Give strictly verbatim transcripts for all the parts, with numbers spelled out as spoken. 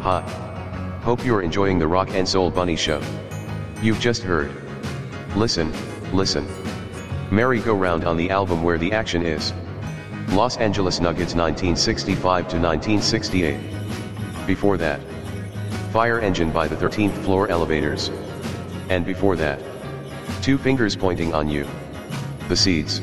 Hi. Hope you're enjoying the Rock and Soul Bunny Show. You've just heard. Listen, listen. Merry-Go-Round on the album Where the Action Is. Los Angeles Nuggets nineteen sixty-five to nineteen sixty-eight. Before that, Fire Engine by the thirteenth Floor Elevators. And before that, Two Fingers Pointing on You. The Seeds.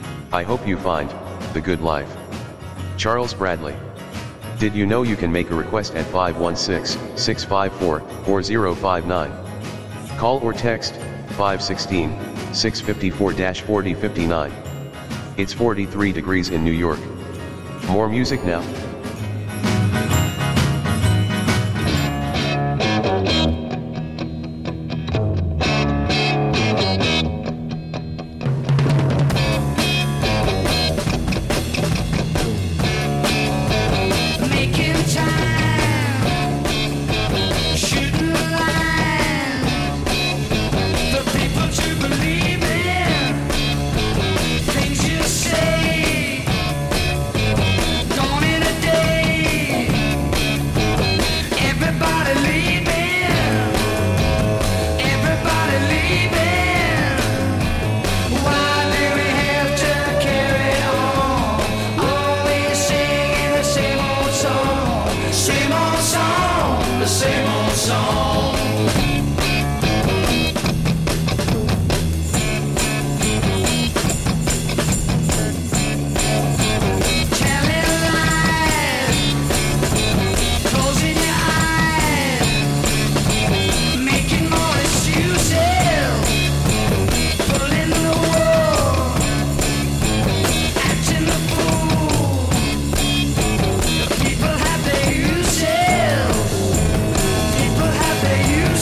I Hope You Find the Good Life. Charles Bradley. Did you know you can make a request at five one six, six five four, four zero five nine? Call or text five one six, six five four, four zero five nine. It's forty-three degrees in New York. More music now. People have their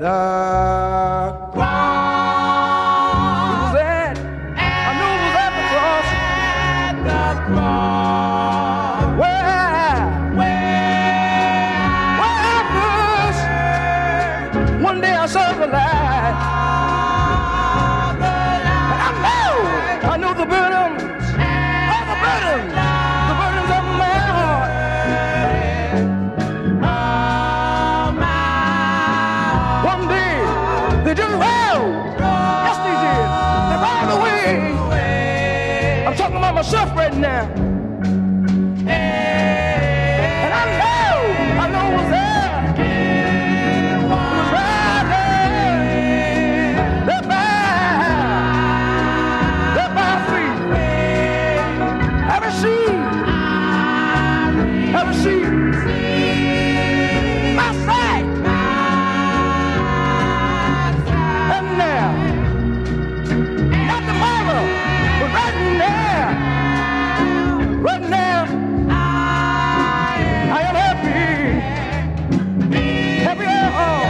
the cross. It was at, I knew it was at the cross. At the cross. Where, where, where I first, one day I saw the light. And I know, I know the burdens, all the burdens, the burdens of my heart. One day, they just rolled. Yes, they did. They rolled away. I'm talking about myself right now. And I know, I know it was there. It was right there. There by, there by feet. Have a seat. Have a seat. My sight. And now, not tomorrow, but right now, right now, I am happy, happy at all.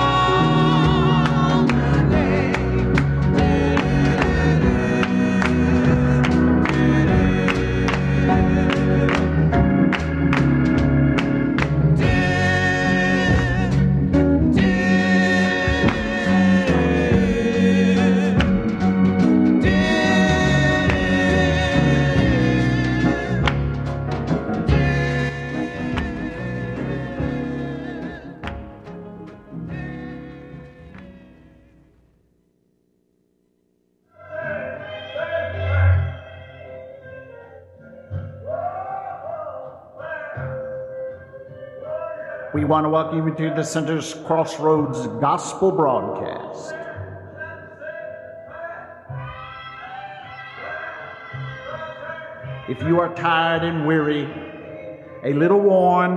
We want to welcome you to the Center's Crossroads Gospel Broadcast. If you are tired and weary, a little worn,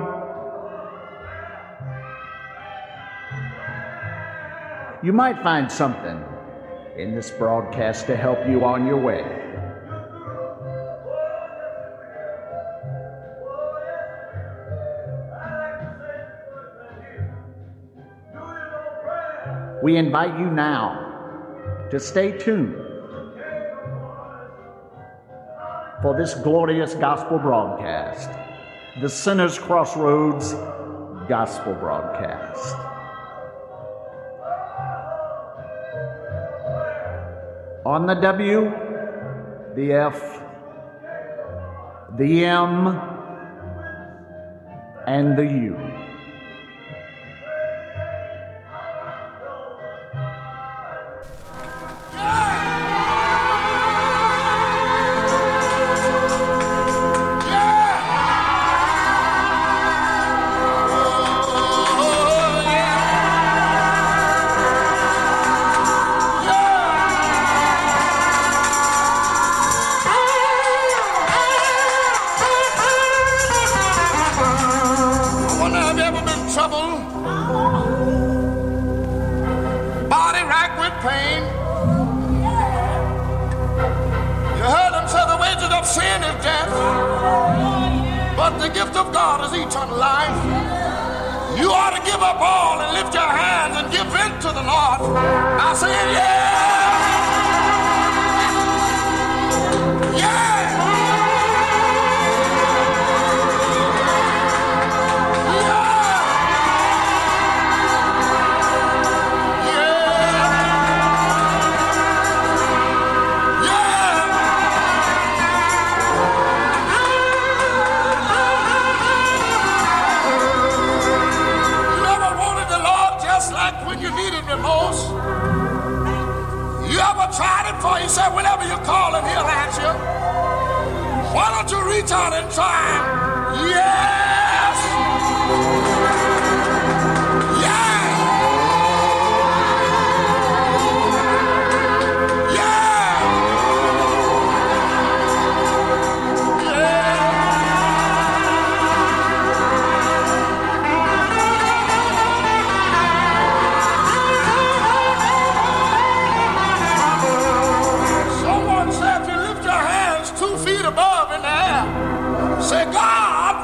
you might find something in this broadcast to help you on your way. We invite you now to stay tuned for this glorious gospel broadcast, the Center's Crossroads Gospel Broadcast. On the W, the F, the M, and the U.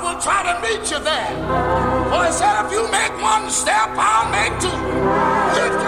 meet you there. For he said, if you make one step, I'll make two. Lift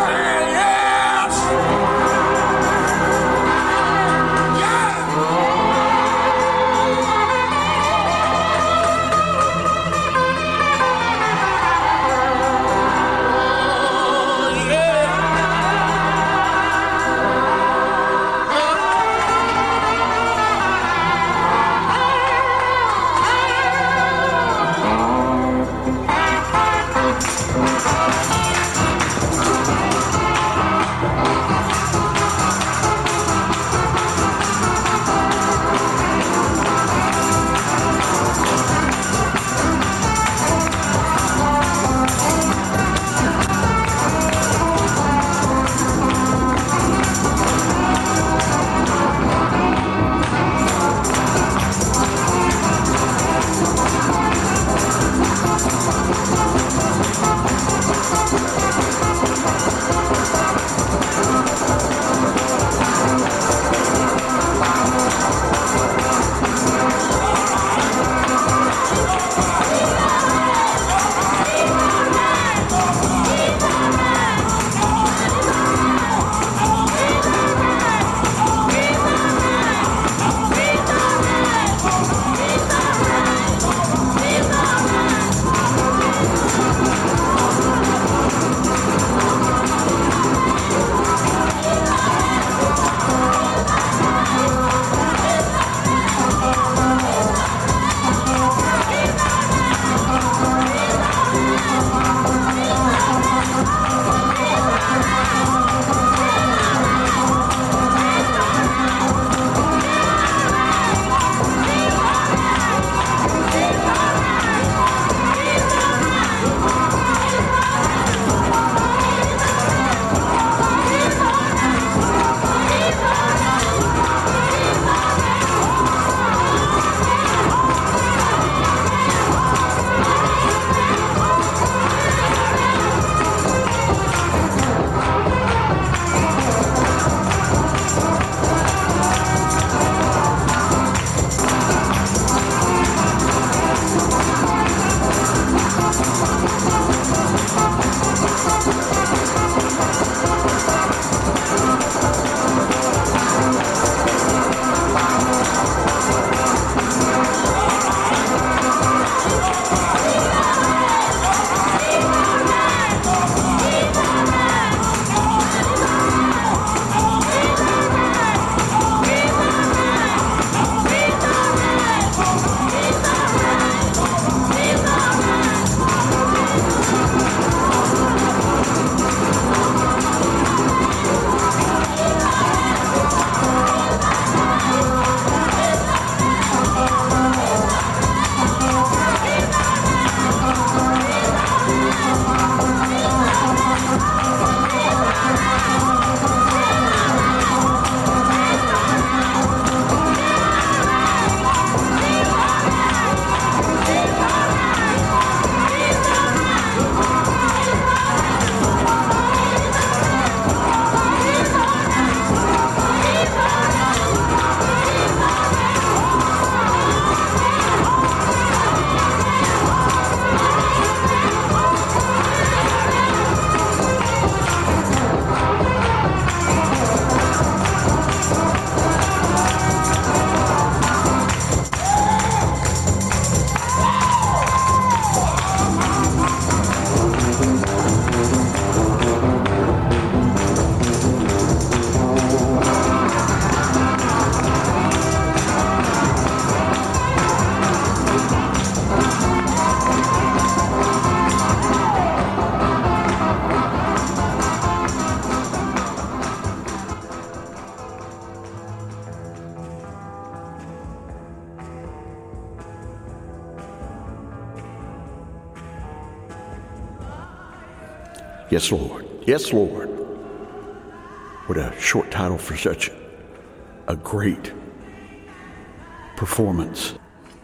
Yes, Lord. Yes, Lord. What a short title for such a great performance.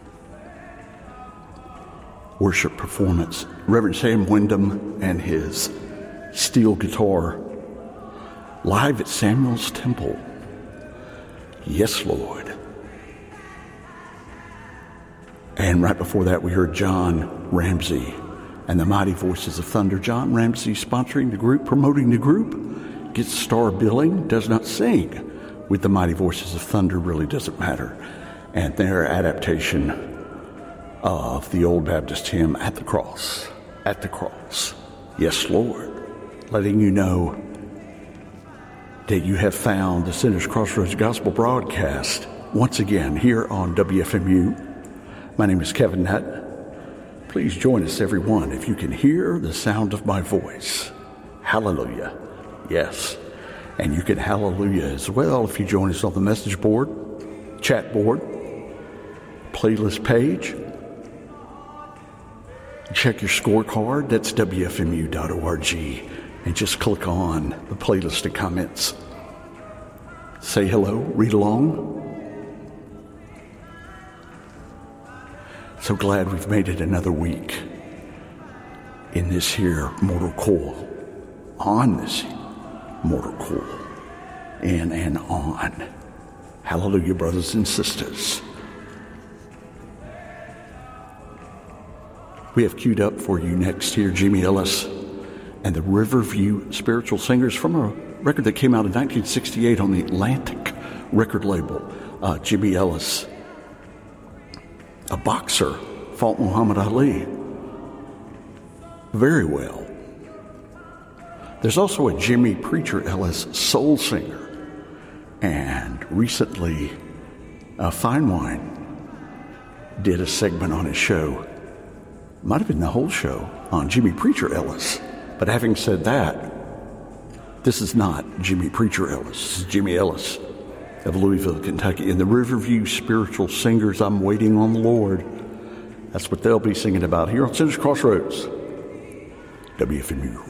Worship performance. Reverend Sam Wyndham and his steel guitar live at Samuel's Temple. Yes, Lord. And right before that, we heard John Ramsey and the Mighty Voices of Thunder. John Ramsey sponsoring the group, promoting the group, gets star billing, does not sing with the Mighty Voices of Thunder, really doesn't matter. And their adaptation of the old Baptist hymn, At the Cross, at the cross. Yes, Lord. Letting you know that you have found the Sinners Crossroads Gospel broadcast once again here on W F M U. My name is Kevin Nutt. Please join us, everyone, if you can hear the sound of my voice. Hallelujah. Yes. And you can hallelujah as well if you join us on the message board, chat board, playlist page. Check your scorecard. That's W F M U dot org. And just click on the playlist and comments. Say hello, read along. So glad we've made it another week in this here mortal coil, on this mortal coil, in and on. Hallelujah, brothers and sisters. We have queued up for you next here Jimmy Ellis and the Riverview Spiritual Singers from a record that came out in nineteen sixty-eight on the Atlantic record label. Uh, Jimmy Ellis, a boxer, fought Muhammad Ali very well. There's also a Jimmy Preacher Ellis soul singer. And recently, uh, Fine Wine did a segment on his show. Might have been the whole show on Jimmy Preacher Ellis. But having said that, this is not Jimmy Preacher Ellis. This is Jimmy Ellis of Louisville, Kentucky. And the Riverview Spiritual Singers, I'm Waiting on the Lord. That's what they'll be singing about here on Sinners Crossroads, W F M U.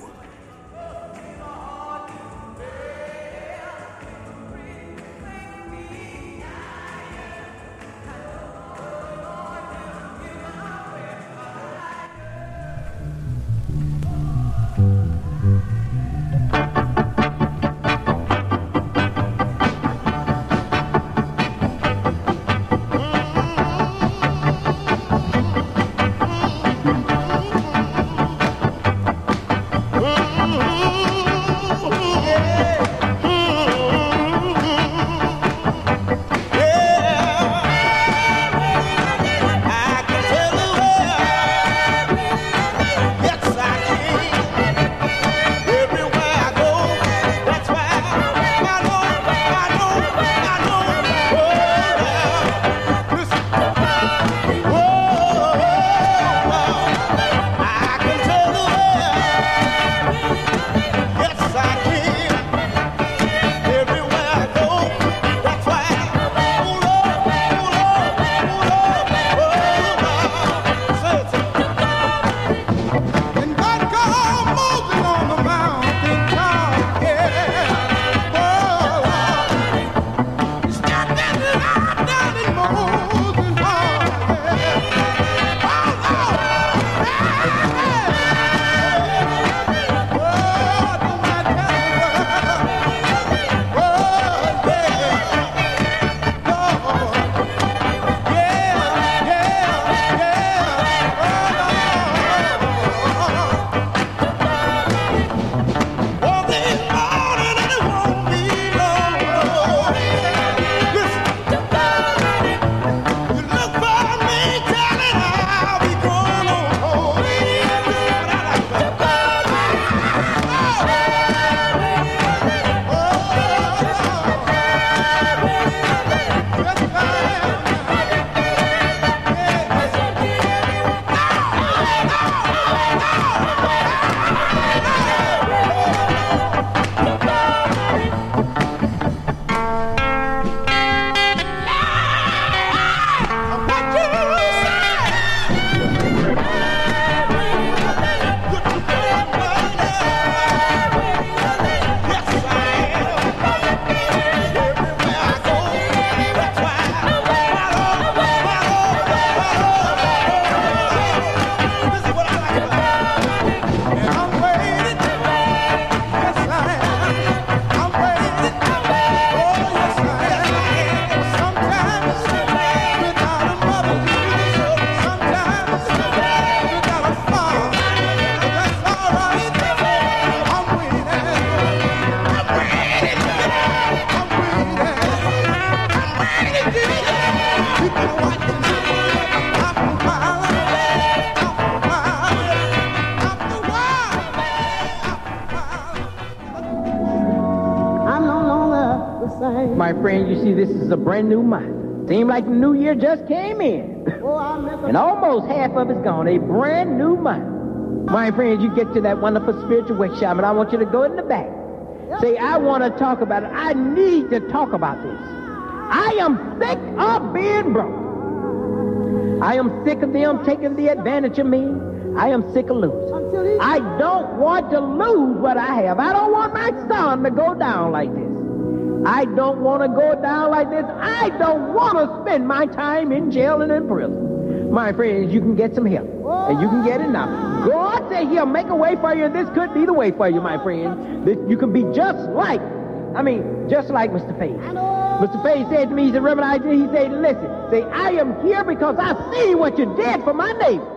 My friend, you see, this is a brand new month. Seems like the new year just came in. And almost half of it's gone. A brand new month. My friends, you get to that wonderful spiritual workshop, and I want you to go in the back. Say, I want to talk about it. I need to talk about this. I am sick of being broke. I am sick of them taking the advantage of me. I am sick of losing. I don't want to lose what I have. I don't want my son to go down like this. I don't want to go down like this. I don't want to spend my time in jail and in prison. My friends, you can get some help, and you can get enough. God said he'll make a way for you, and this could be the way for you, my friend. That you can be just like, I mean, just like Mister Faith. Mister Faith said to me, he said, Reverend Isaac, he said, listen, say, I am here because I see what you did for my neighbor.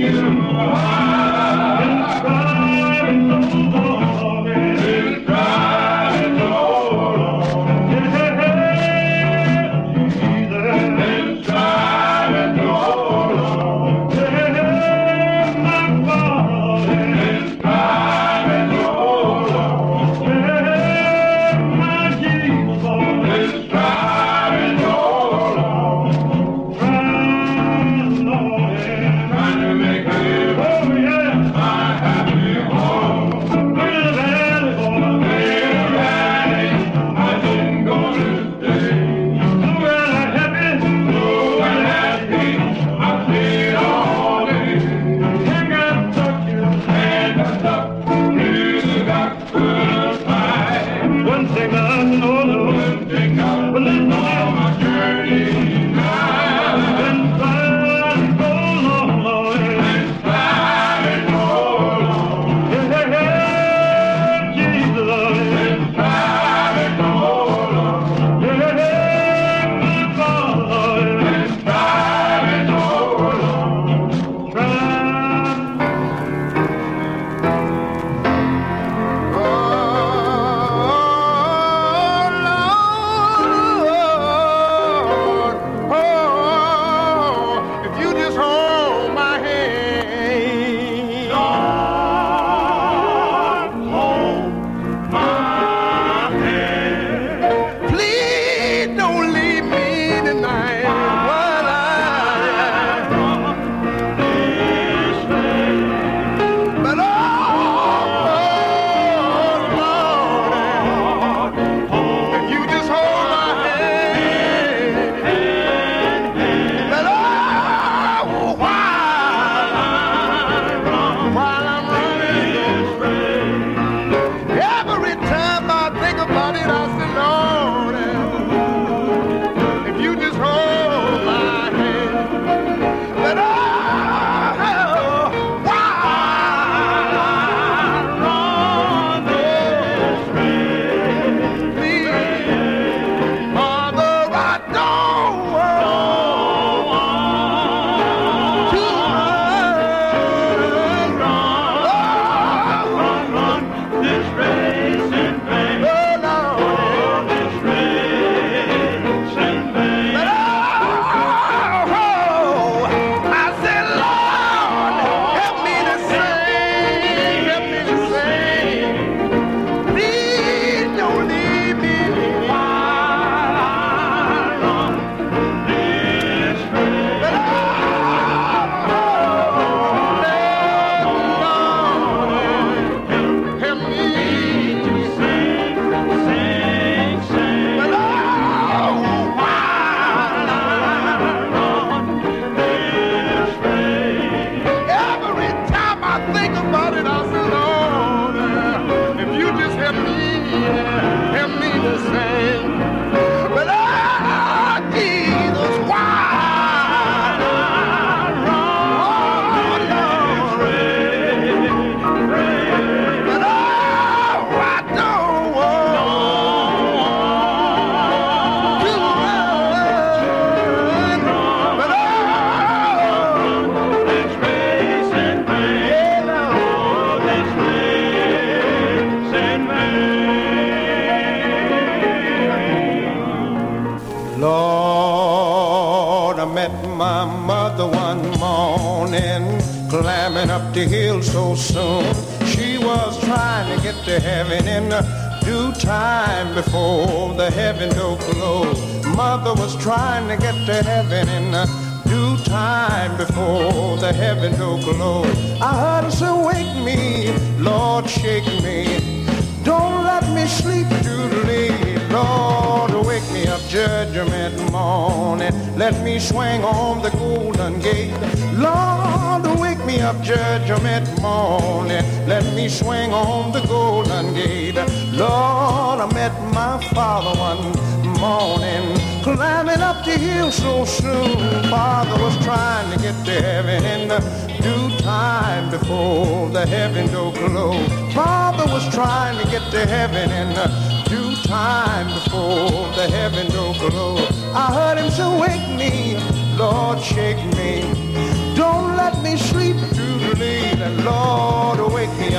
climbing up the hill so soon. She was trying to get to heaven in the due time before the heaven door closed. Mother was trying to get to heaven in the due time before the heaven door closed. I heard her say, wake me, Lord, shake me. Don't let me sleep too late. Lord, wake me up judgment morning. Let me swing on the golden gate. Lord, wake me up judgment morning. Let me swing on the golden gate. Lord, I met my father one morning, climbing up the hill so soon. Father was trying to get to heaven in the due time before the heaven door closed. Father was trying to get to heaven in the due time before the heaven door closed. I heard him say, wake me, Lord, shake me. Don't let me sleep too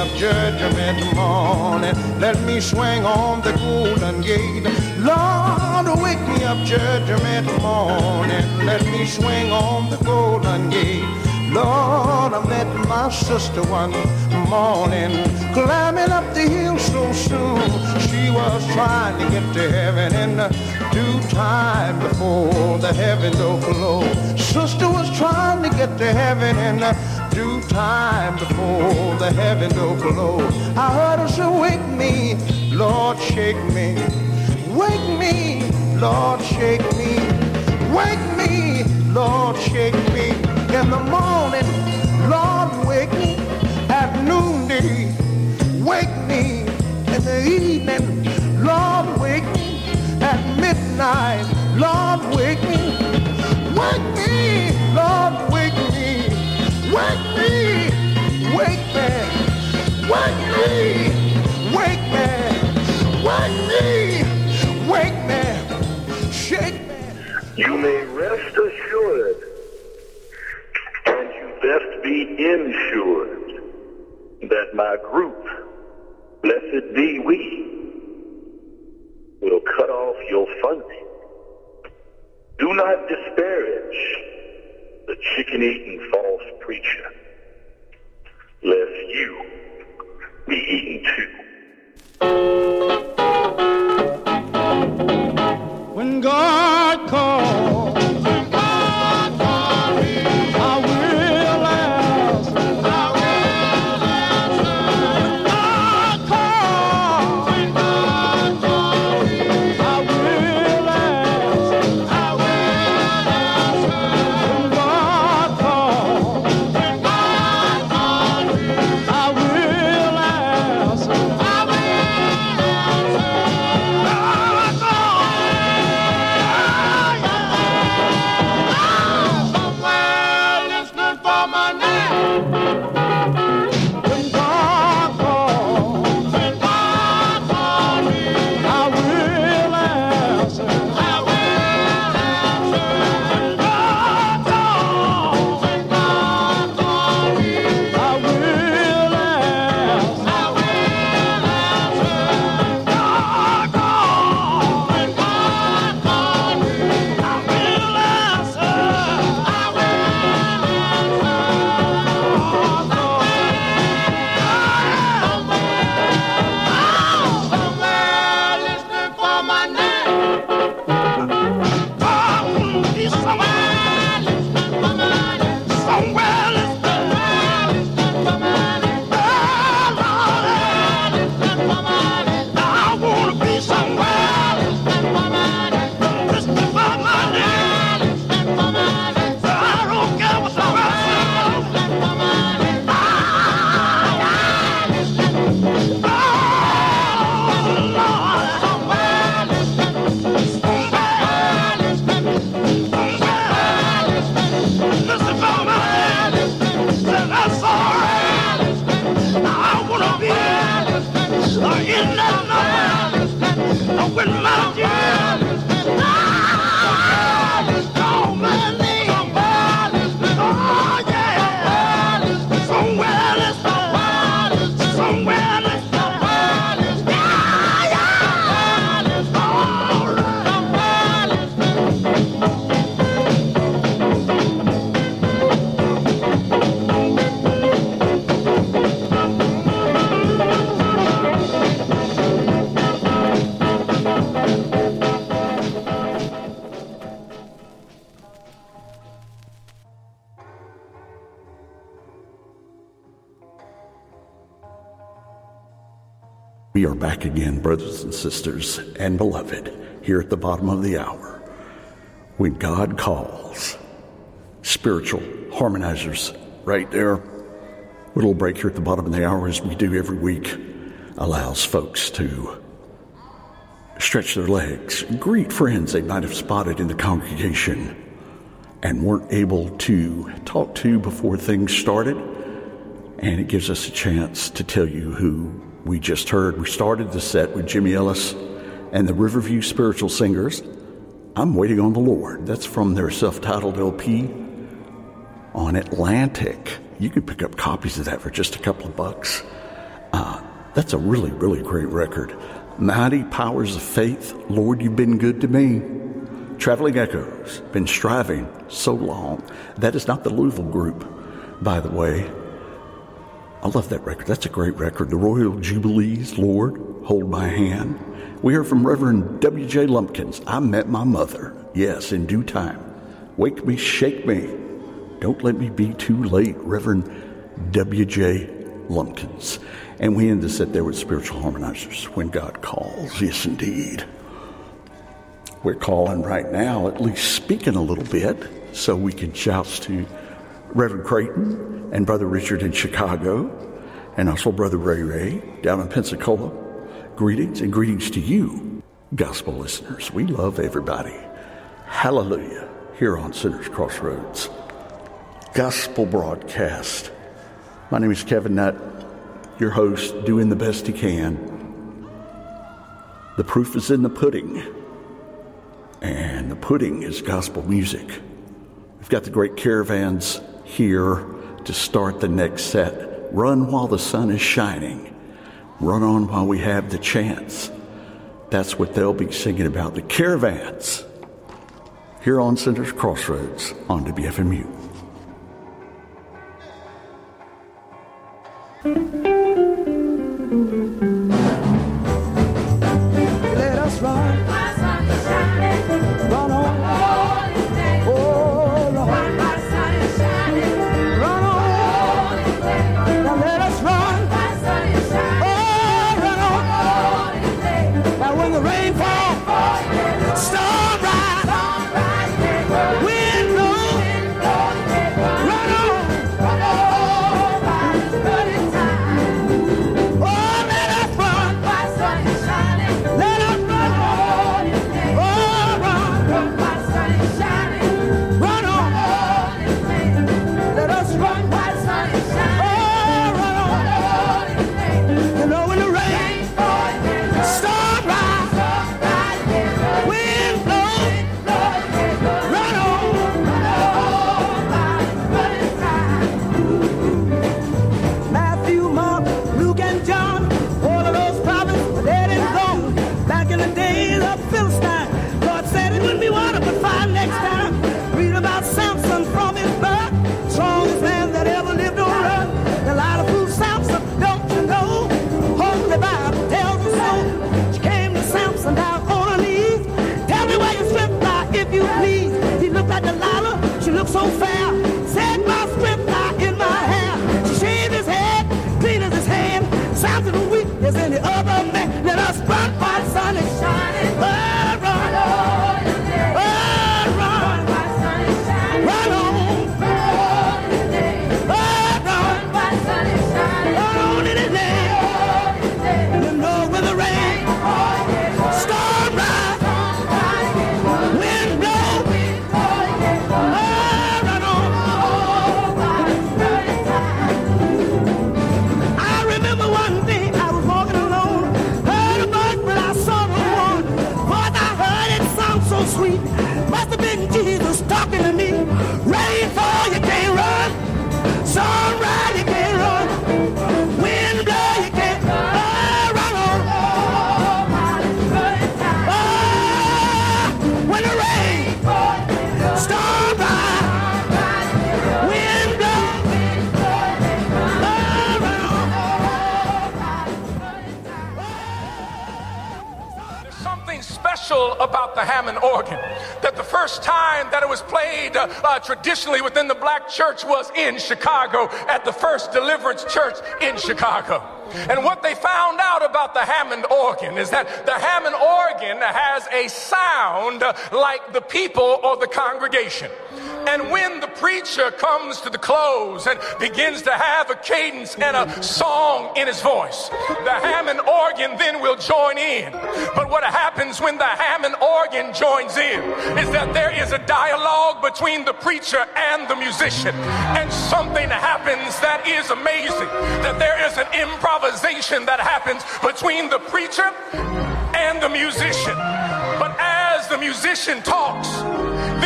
up judgment morning. Let me swing on the golden gate. Lord, wake me up judgment morning. Let me swing on the golden gate. Lord, I met my sister one morning, climbing up the hill so soon. She was trying to get to heaven in due time before the heaven door closed. Sister was trying to get to heaven in due time before the heaven door closed. I heard her say, wake me, Lord, shake me. Wake me, Lord, shake me. Wake me, Lord, shake me. In the morning, Lord, wake me. At noonday, wake me. In the evening, Lord, wake me. At midnight, Lord, wake me. Wake me, Lord, wake me. Wake me, wake me. Wake me, wake me. Wake me, wake me. Shake me. You may rest assured, and you best be ensured, that my group, blessed be we, will cut off your funding. Do not disparage the chicken-eating false preacher, lest you be eaten too. When God calls, when God calls me, I will answer. I will answer. When God calls, when God calls me, I will answer. I will answer. When God calls, when God calls me, I will answer. I will answer. We are back again, brothers and sisters and beloved, here at the bottom of the hour. When God calls, spiritual harmonizers right there. Little break here at the bottom of the hour, as we do every week, allows folks to stretch their legs, greet friends they might have spotted in the congregation and weren't able to talk to before things started. And it gives us a chance to tell you who we just heard. We started the set with Jimmy Ellis and the Riverview Spiritual Singers. I'm Waiting on the Lord. That's from their self-titled L P on Atlantic. You can pick up copies of that for just a couple of bucks. That's a really, really great record. Mighty Powers of Faith, Lord, You've Been Good to Me. Traveling Echoes, Been Striving So Long. That is not the Louisville group, by the way. I love that record. That's a great record. The Royal Jubilees, Lord, Hold My Hand. We heard from Reverend W J Lumpkins, I Met My Mother. Yes, in due time. Wake Me, Shake Me. Don't Let Me Be Too Late, Reverend W J Lumpkins. And we end the set there with Spiritual Harmonizers, When God Calls. Yes, indeed. We're calling right now, at least speaking a little bit, so we can shout to Reverend Creighton and Brother Richard in Chicago, and also Brother Ray Ray down in Pensacola. Greetings, and greetings to you, gospel listeners. We love everybody. Hallelujah. Here on Sinners Crossroads Gospel Broadcast. My name is Kevin Nutt, your host, doing the best he can. The proof is in the pudding, and the pudding is gospel music. We've got the great Caravans here to start the next set. Run while the sun is shining. Run on while we have the chance. That's what they'll be singing about. The Caravans here on Sinners Crossroads on W F M U. Let us run. Run on. Oh, Lord. Run on. Now let us run. Oh, run on. Now when the rain falls, storm rise, wind blows, run on. So fair, said my strength lie in my hair. She shaved his head, clean as his hand. Sounds of the weak as any other man. Let us run while the sun is shining. Oh, run, oh, run, run on, oh, run, run on in his name. You know when the rain, storm rise, wind blows. Sweet, must have been Jesus talking to me. Rain fall, you can't run. Sun rise, you can't run. Wind blow, you can't oh, run on. Oh, when the rain, storm rise, wind blow, oh, run on. There's something special about the Hammond organ, that the first time that it was played uh, uh, traditionally within the black church was in Chicago at the First Deliverance Church in Chicago. And what they found out about the Hammond organ is that the Hammond organ has a sound like the people or the congregation. And when the preacher comes to the close and begins to have a cadence and a song in his voice, the Hammond organ then will join in. But what happens when the Hammond organ joins in is that there is a dialogue between the preacher and the musician. And something happens that is amazing, that there is an improvisation that happens between the preacher and the musician. But as the musician talks, then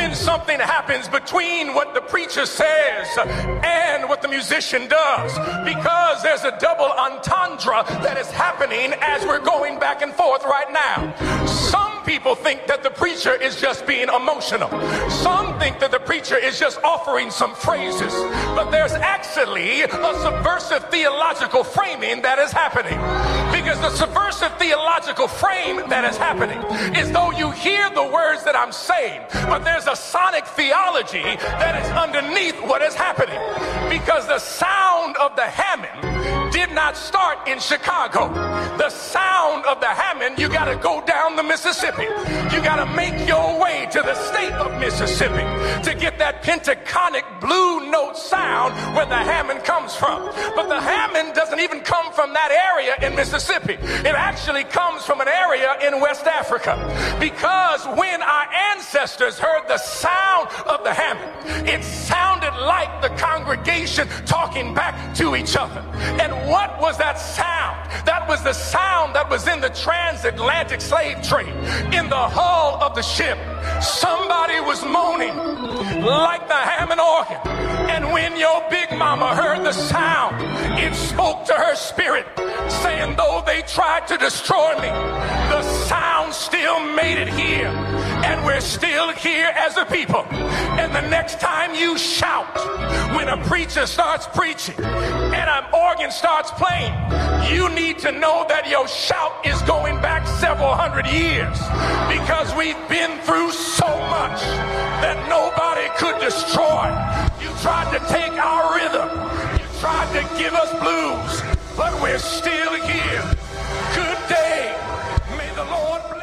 when something happens between what the preacher says and what the musician does, because there's a double entendre that is happening as we're going back and forth right now. Some people think that the preacher is just being emotional. Some think that the preacher is just offering some phrases, but there's actually a subversive theological framing that is happening. Because the subversive theological frame that is happening is though you hear the words that I'm saying, but there's a sonic theology that is underneath what is happening. Because the sound of the Hammond did not start in Chicago. The sound of the Hammond, you got to go down the Mississippi. You got to make your way to the state of Mississippi to get that pentaconic blue note sound where the Hammond comes from. But the Hammond doesn't even come from that area in Mississippi. It actually comes from an area in West Africa. Because when our ancestors heard the sound of the Hammond, it sounded like the congregation talking back to each other. And what was that sound? That was the sound that was in the transatlantic slave trade. In the hull of the ship, somebody was moaning like the Hammond organ. And when your big mama heard the sound, it spoke to her spirit, saying, though they tried to destroy me, the sound still made it here. And we're still here as a people. And the next time you shout, when a preacher starts preaching and an organ starts playing, you need to know that your shout is going back several hundred years. Because we've been through so much that nobody could destroy. You tried to take our rhythm. You tried to give us blues. But we're still here. Good day. May the Lord bless.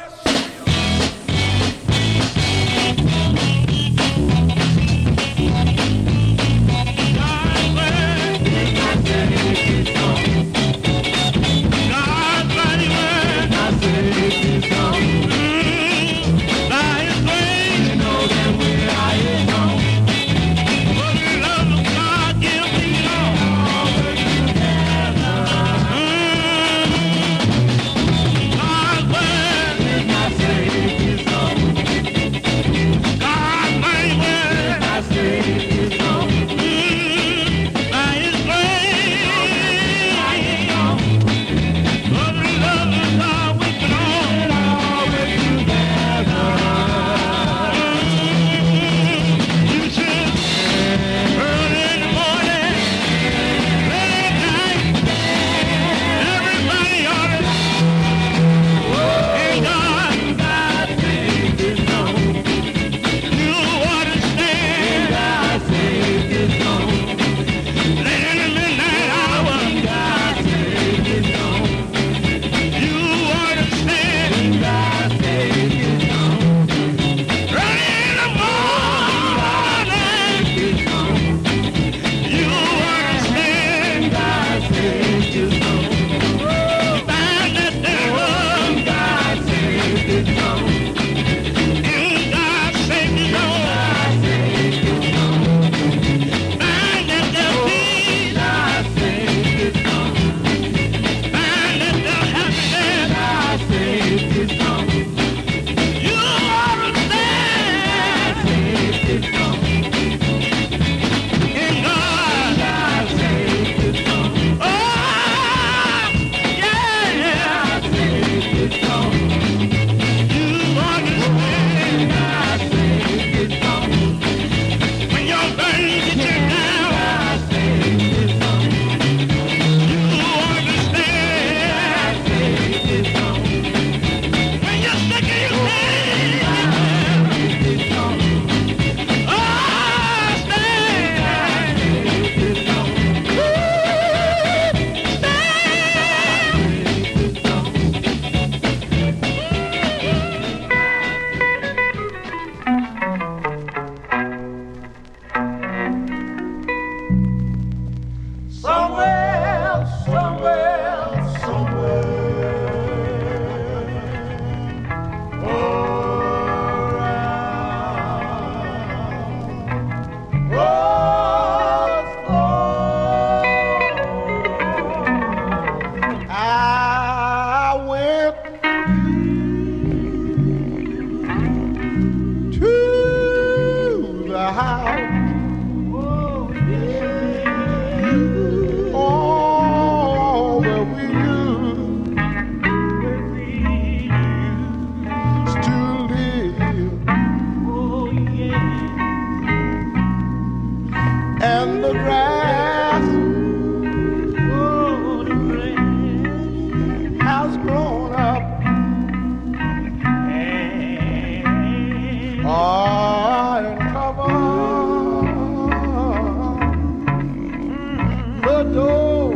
door.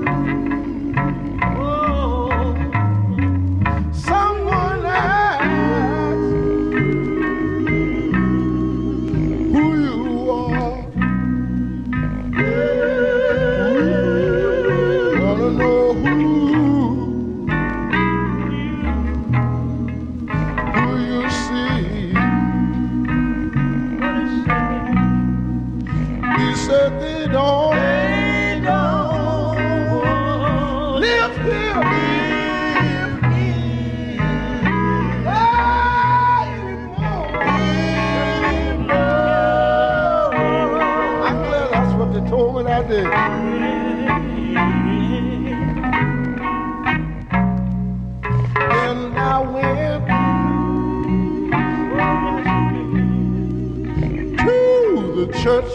Oh, someone asks who you are. Wanna know who, who you see. He said they don't, they don't live here, live here anymore. I'm glad that's what they told me that day. And I went to the church.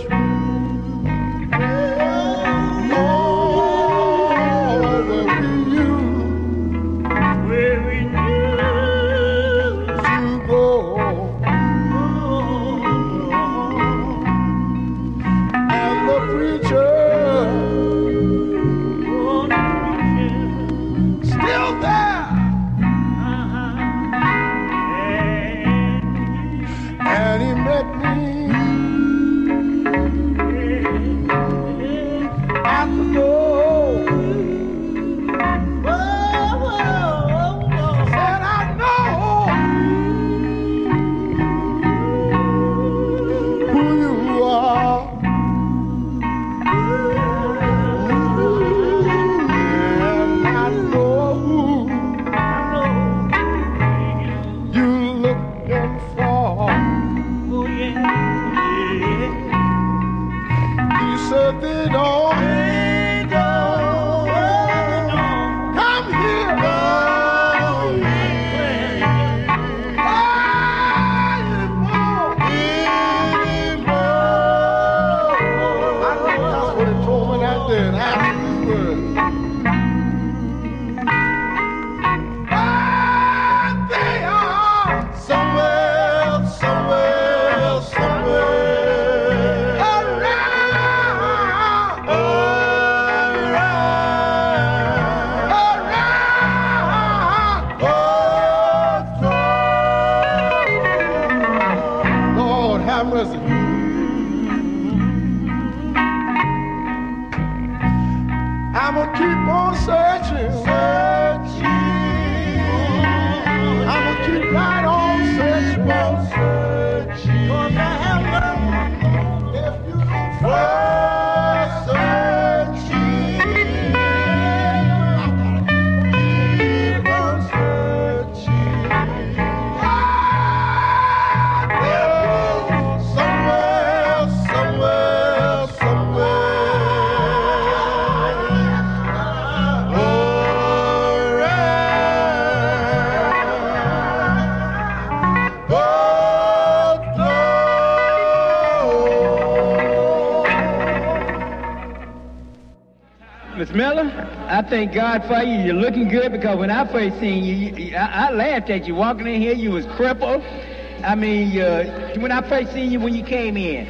I thank God for you. You're looking good because when I first seen you, you, you I, I laughed at you walking in here. You was crippled. I mean, uh, when I first seen you when you came in,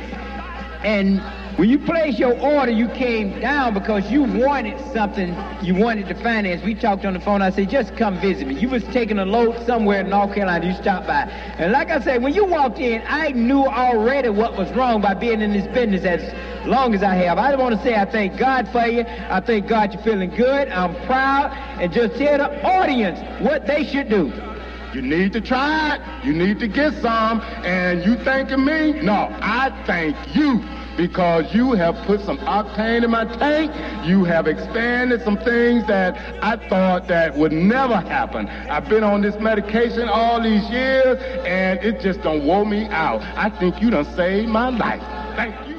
and when you placed your order, you came down because you wanted something. You wanted to finance. We talked on the phone. I said, just come visit me. You was taking a load somewhere in North Carolina. You stopped by, and like I said, when you walked in, I knew already what was wrong by being in this business as long as I have. I want to say I thank God for you. I thank God you're feeling good. I'm proud. And just tell the audience what they should do. You need to try it. You need to get some. And you thanking me? No, I thank you because you have put some octane in my tank. You have expanded some things that I thought that would never happen. I've been on this medication all these years, and it just done wore me out. I think you done saved my life. Thank you.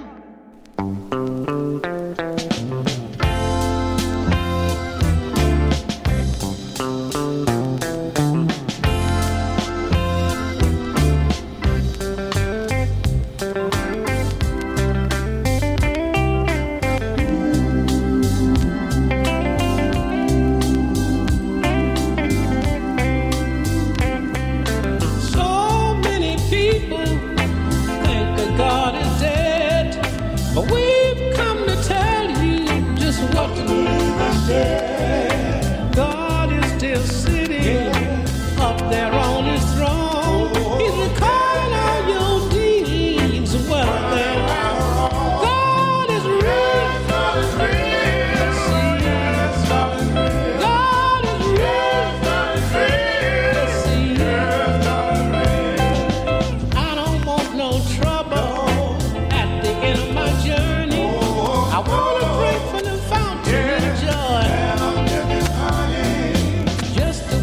So many people think that God is dead. Yeah. God is still sitting yeah. up there on his throne. Oh. He's recording all your deeds. Well, then, God is real. God is real. See, God is real. God is real. God is real. See, God is real. I don't want no trouble at the end of my journey. I want to drink from the fountain of joy. Just the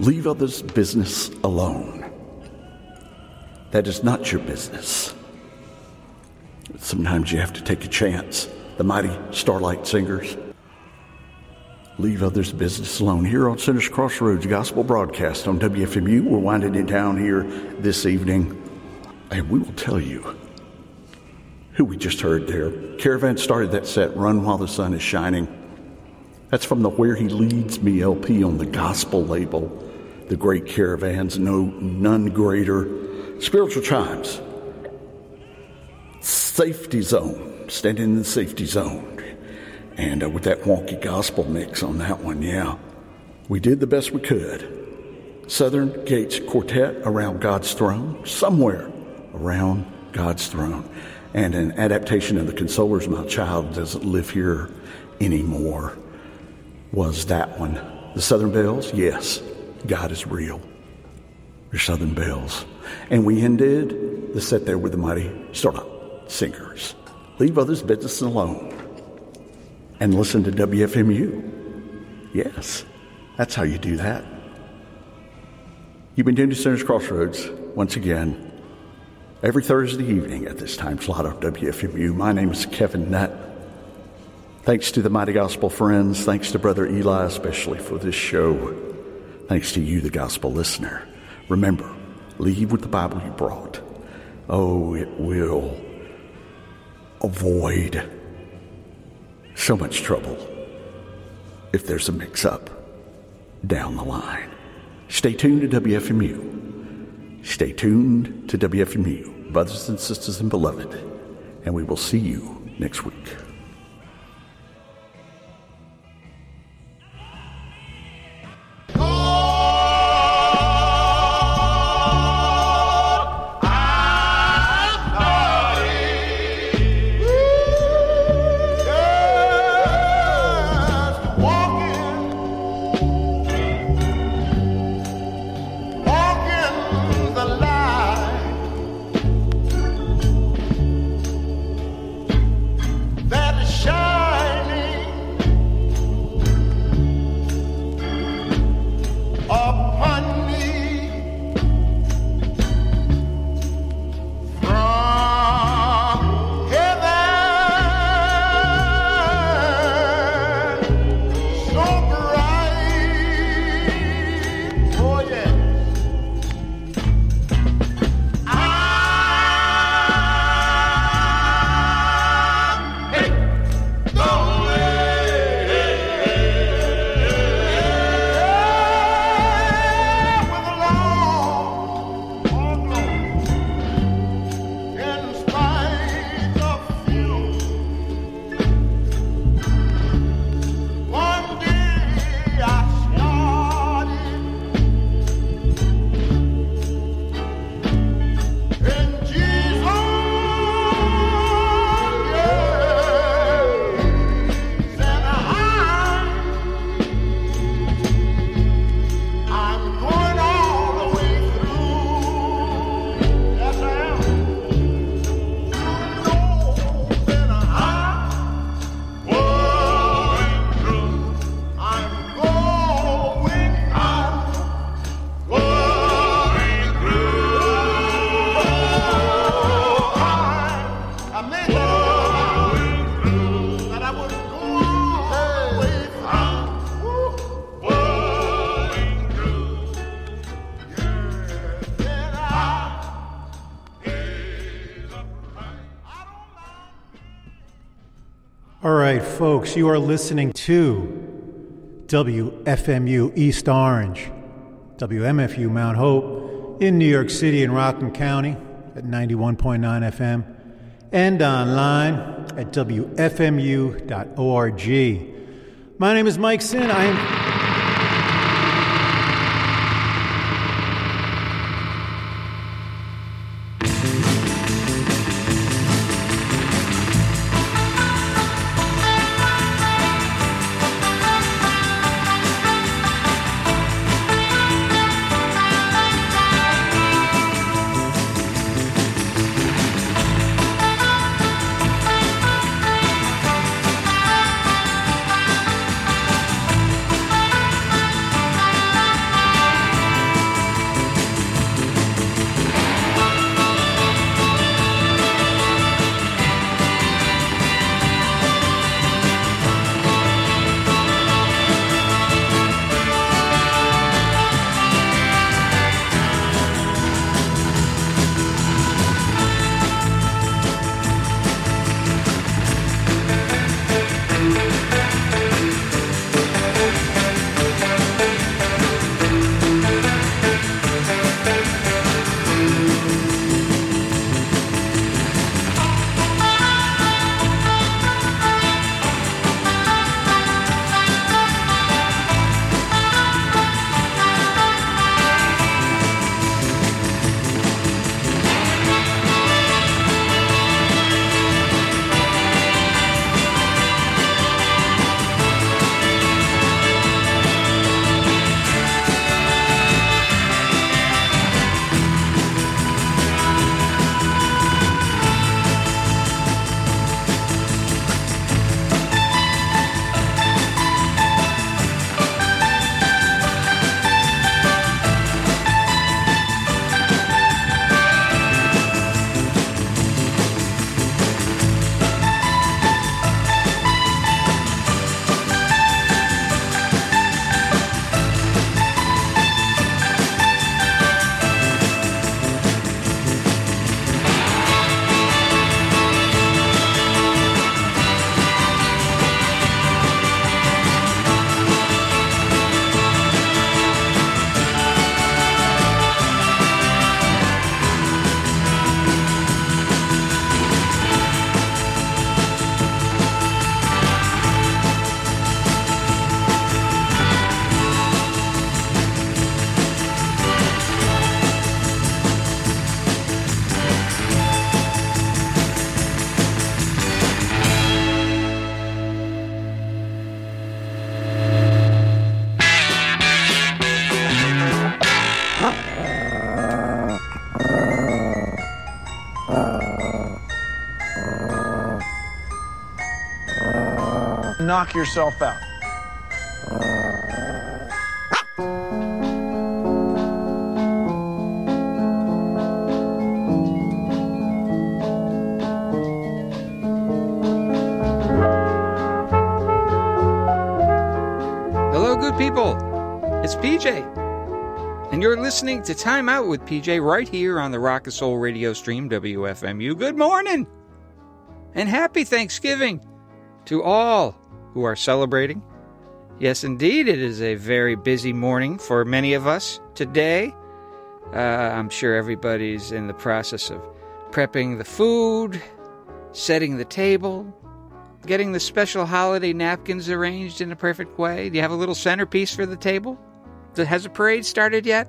Leave others' business alone. That is not your business. Sometimes you have to take a chance. The mighty Starlight Singers. Leave others' business alone. Here on Sinners Crossroads Gospel Broadcast on W F M U. We're winding it down here this evening. And we will tell you who we just heard there. Caravan started that set, Run While the Sun is Shining. That's from the Where He Leads Me L P on the gospel label. The great Caravans, no, none greater. Spiritual Chimes. Safety Zone. Standing in the safety zone. And uh, with that wonky gospel mix on that one, yeah. We did the best we could. Southern Gates Quartet, Around God's Throne. Somewhere around God's throne. And an adaptation of The Consolers, My Child Doesn't Live Here Anymore, was that one. The Southern Bells, yes, God is real. Your Southern Bells. And we ended the set there with the mighty Starlight Singers. Leave others' business alone and listen to W F M U. Yes, that's how you do that. You've been doing the Sinners Crossroads once again every Thursday evening at this time slot on W F M U. My name is Kevin Nutt. Thanks to the Mighty Gospel Friends. Thanks to Brother Eli especially for this show. Thanks to you, the gospel listener. Remember, leave with the Bible you brought. Oh, it will avoid so much trouble if there's a mix-up down the line. Stay tuned to W F M U. Stay tuned to W F M U, brothers and sisters and beloved, and we will see you next week. All right, folks, you are listening to W F M U East Orange, W M F U Mount Hope in New York City and Rockland County at ninety-one point nine F M and online at W F M U dot org. My name is Mike Sin. I am... knock yourself out. Hello, good people. It's P J. And you're listening to Time Out with P J right here on the Rock and Soul radio stream, W F M U. Good morning and happy Thanksgiving to all who are celebrating. Yes, indeed, it is a very busy morning for many of us today. Uh, I'm sure everybody's in the process of prepping the food, setting the table, getting the special holiday napkins arranged in a perfect way. Do you have a little centerpiece for the table? Has the parade started yet?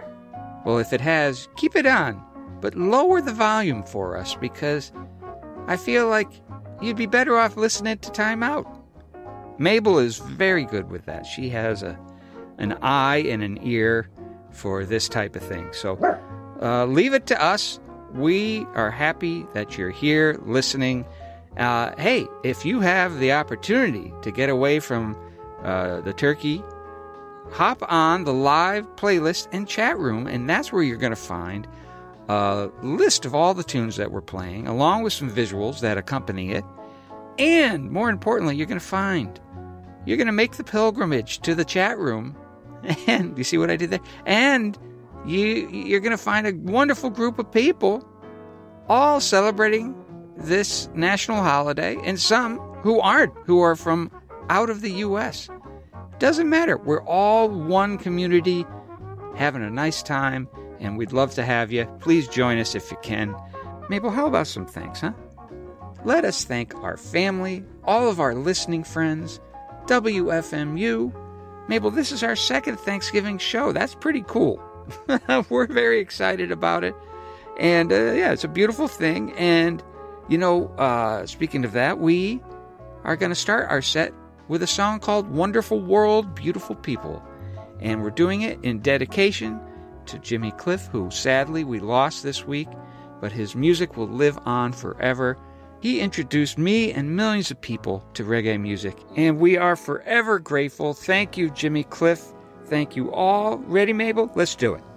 Well, if it has, keep it on, but lower the volume for us because I feel like you'd be better off listening to Time Out. Mabel is very good with that. She has a an eye and an ear for this type of thing. So uh, leave it to us. We are happy that you're here listening. Uh, hey, if you have the opportunity to get away from uh, the turkey, hop on the live playlist and chat room, and that's where you're going to find a list of all the tunes that we're playing, along with some visuals that accompany it. And more importantly, you're going to find, you're going to make the pilgrimage to the chat room. And you see what I did there? And you, you're going to find a wonderful group of people all celebrating this national holiday, and some who aren't, who are from out of the U S Doesn't matter. We're all one community having a nice time, and we'd love to have you. Please join us if you can. Mabel, how about some thanks, huh? Let us thank our family, all of our listening friends, W F M U. Mabel, this is our second Thanksgiving show. That's pretty cool. We're very excited about it. And, uh, yeah, it's a beautiful thing. And, you know, uh, speaking of that, we are going to start our set with a song called Wonderful World, Beautiful People. And we're doing it in dedication to Jimmy Cliff, who sadly we lost this week, but his music will live on forever. He introduced me and millions of people to reggae music, and we are forever grateful. Thank you, Jimmy Cliff. Thank you all. Ready, Mabel? Let's do it.